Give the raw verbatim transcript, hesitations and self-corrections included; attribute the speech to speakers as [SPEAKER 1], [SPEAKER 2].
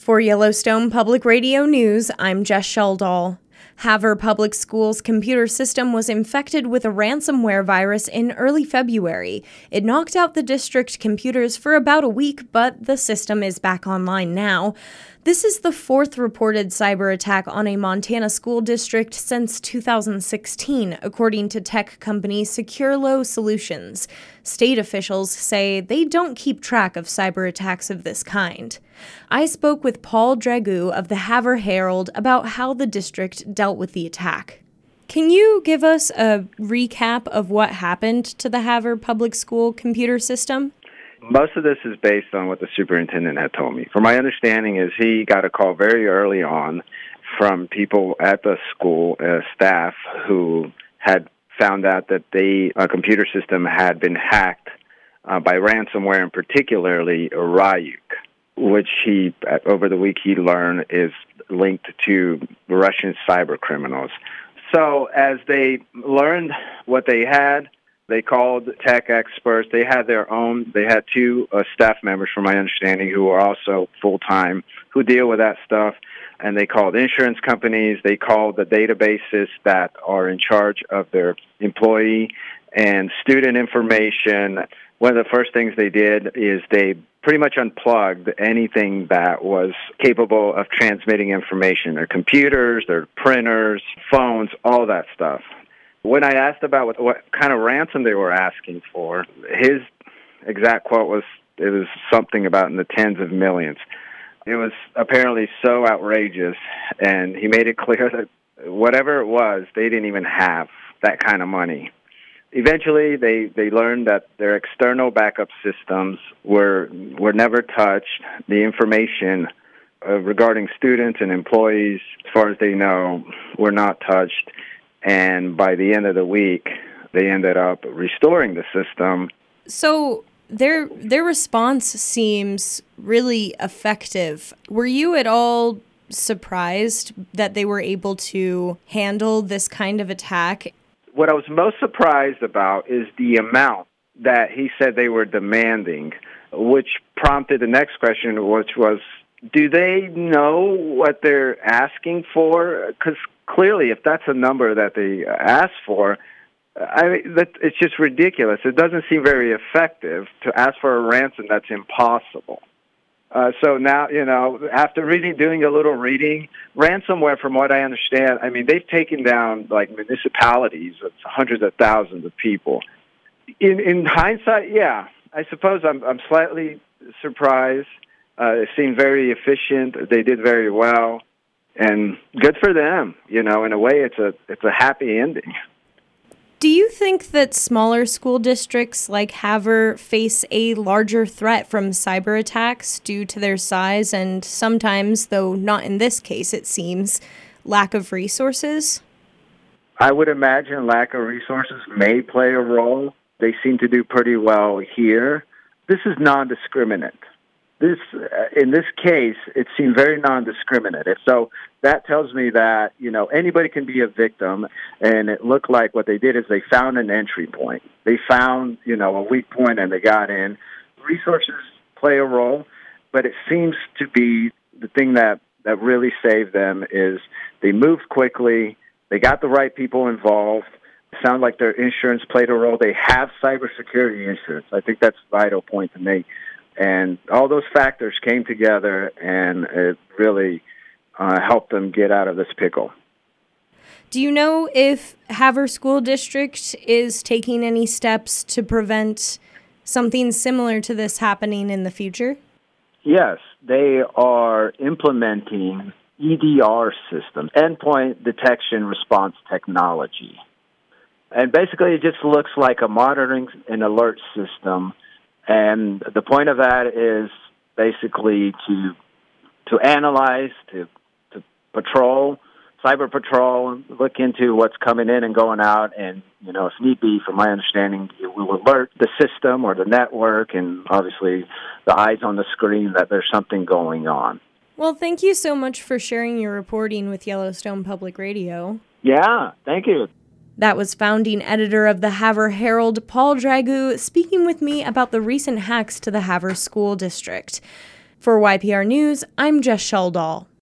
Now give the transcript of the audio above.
[SPEAKER 1] For Yellowstone Public Radio News, I'm Jess Sheldall. Havre Public Schools' computer system was infected with a ransomware virus in early February. It knocked out the district computers for about a week, but the system is back online now. This is the fourth reported cyber attack on a Montana school district since two thousand sixteen, according to tech company SecureLo Solutions. State officials say they don't keep track of cyber attacks of this kind. I spoke with Paul Dragoo of the Havre Herald about how the district dealt with the attack. Can you give us a recap of what happened to the Havre Public School computer system?
[SPEAKER 2] Most of this is based on what the superintendent had told me. From my understanding is he got a call very early on from people at the school, uh, staff, who had found out that the uh, computer system had been hacked uh, by ransomware, and particularly Ryuk, which he, over the week he learned, is linked to Russian cyber criminals. So as they learned what they had, they called tech experts. They had their own, they had two uh, staff members, from my understanding, who are also full-time, who deal with that stuff. And they called insurance companies. They called the databases that are in charge of their employee and student information. One of the first things they did is they pretty much unplugged anything that was capable of transmitting information. Their computers, their printers, phones, all that stuff. When I asked about what, what kind of ransom they were asking for, his exact quote was, it was something about in the tens of millions. It was apparently so outrageous, and he made it clear that whatever it was, they didn't even have that kind of money. Eventually, they, they learned that their external backup systems were were never touched. The information uh, regarding students and employees, as far as they know, were not touched. And by the end of the week, they ended up restoring the system.
[SPEAKER 1] So their their response seems really effective. Were you at all surprised that they were able to handle this kind of attack?
[SPEAKER 2] What I was most surprised about is the amount that he said they were demanding, which prompted the next question, which was, do they know what they're asking for? Because clearly, if that's a number that they ask for, I mean, that, it's just ridiculous. It doesn't seem very effective to ask for a ransom that's impossible. Uh, so now, you know, after reading, doing a little reading, ransomware, from what I understand, I mean, they've taken down, like, municipalities of hundreds of thousands of people. In in hindsight, yeah, I suppose I'm, I'm slightly surprised. Uh, it seemed very efficient. They did very well. And good for them. You know, in a way, it's a it's a happy ending.
[SPEAKER 1] Do you think that smaller school districts like Havre face a larger threat from cyber attacks due to their size and sometimes, though not in this case, it seems, lack of resources?
[SPEAKER 2] I would imagine lack of resources may play a role. They seem to do pretty well here. This is non-discriminate. This, uh, in this case, it seemed very non-discriminative. So that tells me that, you know, anybody can be a victim, and it looked like what they did is they found an entry point. They found, you know, a weak point, and they got in. Resources play a role, but it seems to be the thing that, that really saved them is they moved quickly, they got the right people involved. It sounded like their insurance played a role. They have cybersecurity insurance. I think that's a vital point to make. And all those factors came together, and it really uh, helped them get out of this pickle.
[SPEAKER 1] Do you know if Havre School District is taking any steps to prevent something similar to this happening in the future?
[SPEAKER 2] Yes, they are implementing E D R systems, endpoint detection response technology. And basically it just looks like a monitoring and alert system. And the point of that is basically to to analyze, to to patrol, cyber patrol, look into what's coming in and going out, and, you know, if need be, from my understanding, it will alert the system or the network and obviously the eyes on the screen that there's something going on.
[SPEAKER 1] Well, thank you so much for sharing your reporting with Yellowstone Public Radio.
[SPEAKER 2] Yeah, thank you.
[SPEAKER 1] That was founding editor of the Havre Herald, Paul Dragoo, speaking with me about the recent hacks to the Havre School District. For Y P R News, I'm Jess Sheldall.